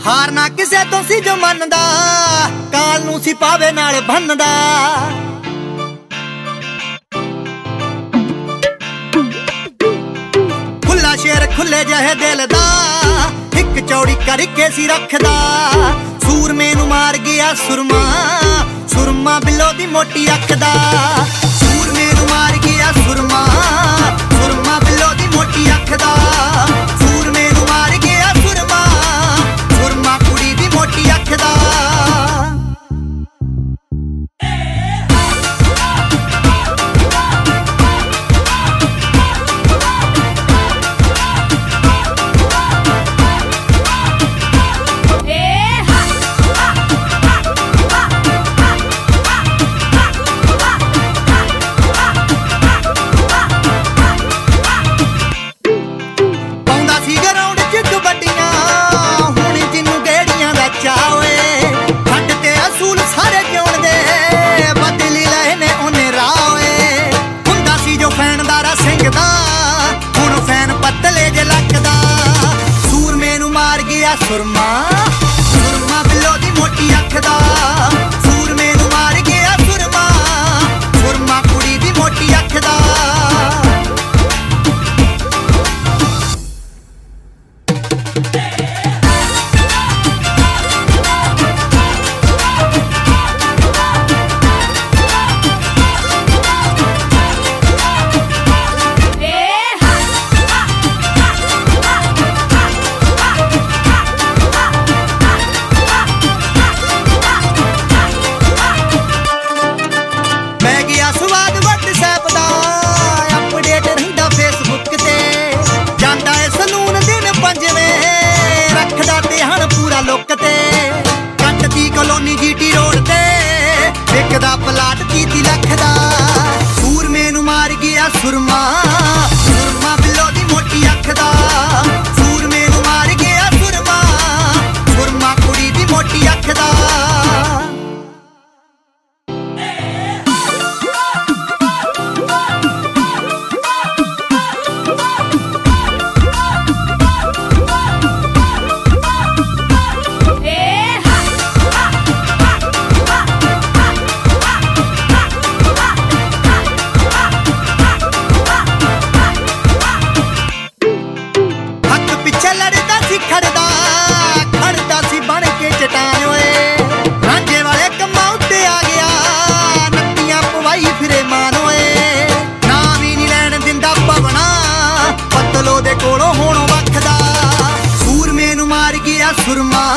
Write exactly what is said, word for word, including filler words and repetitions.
ਹਾਰ ਨਾ ਕਿਸੇ ਤੋਂ ਸੀ ਜੋ ਮੰਨਦਾ, ਕਾਲ ਨੂੰ ਸੀ ਪਾਵੇ ਨਾਲ ਬੰਨਦਾ। ਖੁੱਲਾ ਸ਼ੇਰ ਖੁੱਲੇ ਜਿਹੇ ਦਿਲ ਦਾ, ਇੱਕ ਚੌੜੀ ਕਰਕੇ ਸੀ ਰੱਖਦਾ। ਸੂਰਮੇ ਨੂੰ ਮਾਰ ਗਿਆ ਸੁਰਮਾ, ਸੁਰਮਾ ਬਿੱਲੋ ਦੀ ਮੋਟੀ ਅੱਖ ਦਾ। ਸੂਰਮੇ ਨੂੰ ਮਾਰ ਗਿਆ ਸੁਰਮਾ, ਸੁਰਮਾ ਬਿੱਲੋ ਦੀ ਮੋਟੀ ਅੱਖ ਦਾ। ਸੂਰਮੇ ਨੂੰ ਮਾਰ ਗਿਆ ਸੁਰਮਾ, ਸੁਰਮਾ ਕੁੜੀ ਦੀ ਮੋਟੀ ਅੱਖ ਦਾ। ਸੁਰਮਾ ਸੁਰਮਾ ਬਿੱਲੋ ਦੀ ਮੋਟੀ ਅੱਖ ਦਾ। ਸੂਰਮੇ ਨੂੰ ਮਾਰ ਗਿਆ ਸੁਰਮਾ, ਸੁਰਮਾ ਕੁੜੀ ਦੀ ਮੋਟੀ ਅੱਖ ਦਾ। ਕਲੋਨੀ ਜੀਟੀ ਰੋਡ ਤੇ ਵਿਕਦਾ ਪਲਾਟ ਤੀਹ ਲੱਖ ਦਾ। ਸੂਰਮੇ ਨੂੰ ਮਾਰ ਗਿਆ ਸੁਰਮਾ, ਸੁਰਮਾ ਬਿੱਲੋ ਦੀ ਮੋਟੀ ਅੱਖ ਦਾ। ਸੂਰਮੇ ਨੂੰ ਮਾਰ ਗਿਆ ਸੁਰਮਾ, ਸੁਰਮਾ ਕੁੜੀ ਦੀ ਮੋਟੀ ਅੱਖ ਦਾ। ਖੜਦਾ ਖੜਦਾ ਸੀ ਬਣ ਕੇ ਚਟਾਨ ਓਏ। ਰਾਂਝੇ ਵਾਲੇ ਕੰਮਾਂ ਉੱਤੇ ਆ ਗਿਆ, ਨੱਤੀਆਂ ਪਵਾਈ ਫਿਰੇ ਮਾਨ ਓਏ। ਨਾ ਵੀ ਨੀ ਲੈਣ ਦਿੰਦਾ ਪਵਣਾ, ਪਤਲੋ ਦੇ ਕੋਲੋਂ ਹੁਣ ਵੱਖਦਾ। ਸੂਰਮੇ ਨੂੰ ਮਾਰ ਗਿਆ ਸੁਰਮਾ,